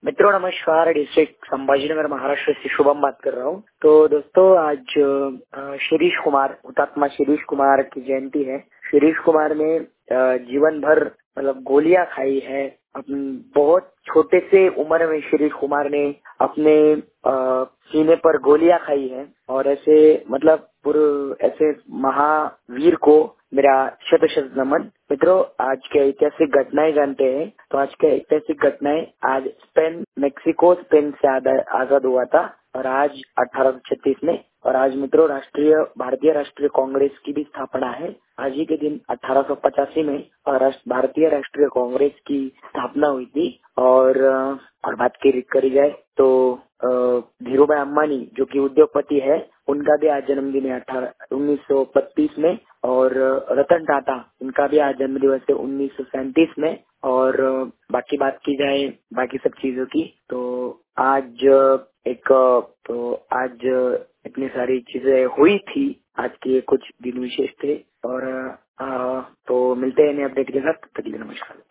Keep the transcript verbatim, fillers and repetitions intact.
मित्रों नमस्कार। डिस्ट्रिक्ट संभाजीनगर महाराष्ट्र से शुभम बात कर रहा हूँ। तो दोस्तों आज अ, शिरीष कुमार, हुतात्मा शिरीष कुमार की जयंती है। शिरीष कुमार ने अ, जीवन भर मतलब गोलियां खाई है। अपनी बहुत छोटे से उम्र में शिरीष कुमार ने अपने अ, सीने पर गोलियां खाई है और ऐसे मतलब पूरे ऐसे महावीर को मेरा शत शत नमन। मित्रों आज के ऐतिहासिक घटनाएं जानते हैं। तो आज के ऐतिहासिक घटनाएं, आज स्पेन मेक्सिको स्पेन से आजाद हुआ था और आज अठारह सौ छत्तीस में। और आज मित्रों राष्ट्रीय भारतीय राष्ट्रीय कांग्रेस की भी स्थापना है। आज ही के दिन अठारह सौ पचासी में भारतीय राष्ट्रीय कांग्रेस की स्थापना हुई थी। और और बात की करी जाए तो धीरू भाई अंबानी जो कि उद्योगपति है, उनका भी आज जन्मदिन है अठारह उन्नीस सौ बत्तीस में। और रतन टाटा, इनका भी आज जन्म दिवस है उन्नीस सौ सैंतीस में। और बाकी बात की जाए बाकी सब चीजों की तो आज एक तो आज इतनी सारी चीजें हुई थी। आज के कुछ दिन विशेष थे और आ, तो मिलते हैं नए अपडेट के साथ। तब तक के लिए नमस्कार।